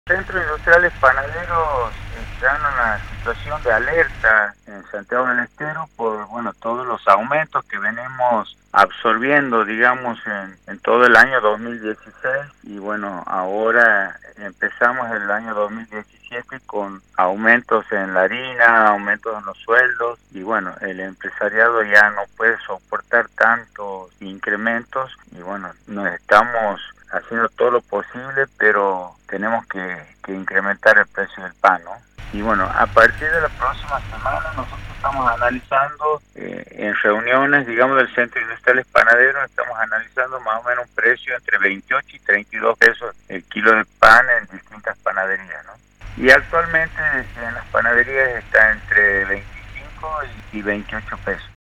Centros industriales panaderos están en una situación de alerta en Santiago del Estero por todos los aumentos que venimos absorbiendo, digamos, en todo el año 2016 y ahora empezamos el año 2017 con aumentos en la harina, aumentos en los sueldos y el empresariado ya no puede soportar tantos incrementos y nos estamos haciendo todo lo posible, pero tenemos que incrementar el precio del pan, ¿no? Y a partir de la próxima semana nosotros estamos analizando en reuniones, digamos, del Centro Industriales Panaderos, estamos analizando más o menos un precio entre 28 y 32 pesos el kilo de pan en distintas panaderías, ¿no? Y actualmente en las panaderías está entre 25 y 28 pesos.